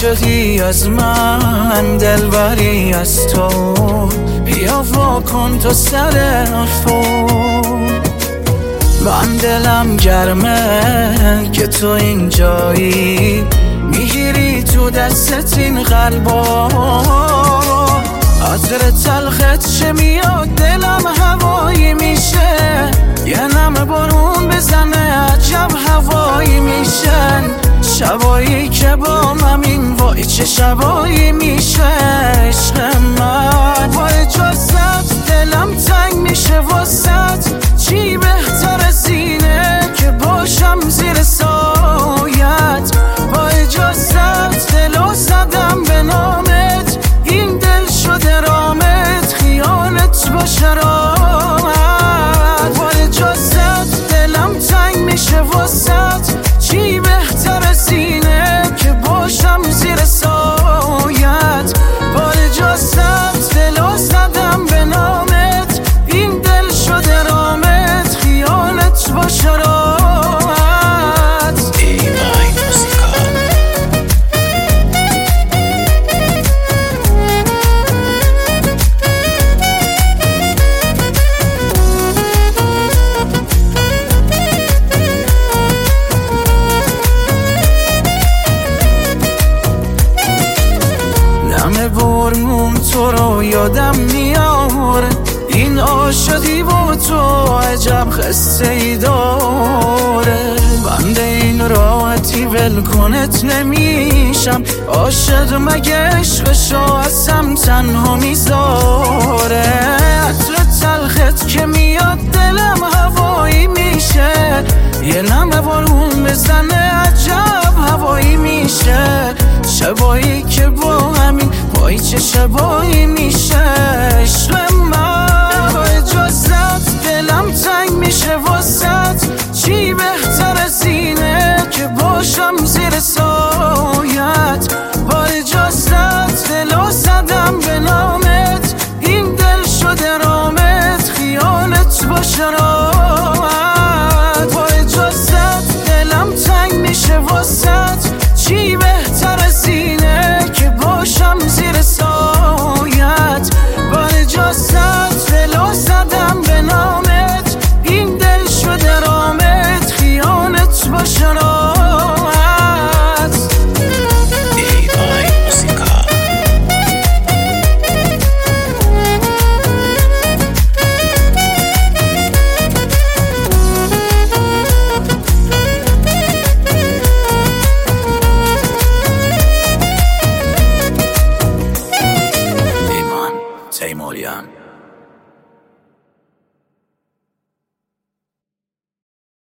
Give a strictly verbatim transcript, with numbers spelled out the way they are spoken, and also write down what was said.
شدی از من، دلبری از تو، بیا وا کن تو سر فون. من دلم گرمه که تو اینجایی، میگیری تو دستت این قلبا، عطر تلخت چه میاد دلم هوایی میشه، یه نم بارون بزنه عجب هوایی میشن، شبایی که با همین وای چه شبایی میشه عشق من. وای جزت دلم تنگ میشه واسط، چی بهتر از اینه که باشم زیر سایت. وای جزت دلو زدم به نامت، این دل شده رامت، خیانت با شرامت. وای جزت دلم تنگ میشه واسط، چی بهتر از اینه که باشم زیر سایت. وای جزت دلو زدم به نامت، این دل شده رامت، خیانت با شرامت. بارمون تو رو یادم میاره، این عاشقی با تو عجب خسته ای داره. بنده این راحتی ولکنت نمیشم، عاشق مگه عشقشو ازم تنها میذاره. عطر تلخت که میاد دلم هوایی میشه، یه نم بارون بزنه عجب هوایی میشه، شبایی که با همین وای چه شبایی میشه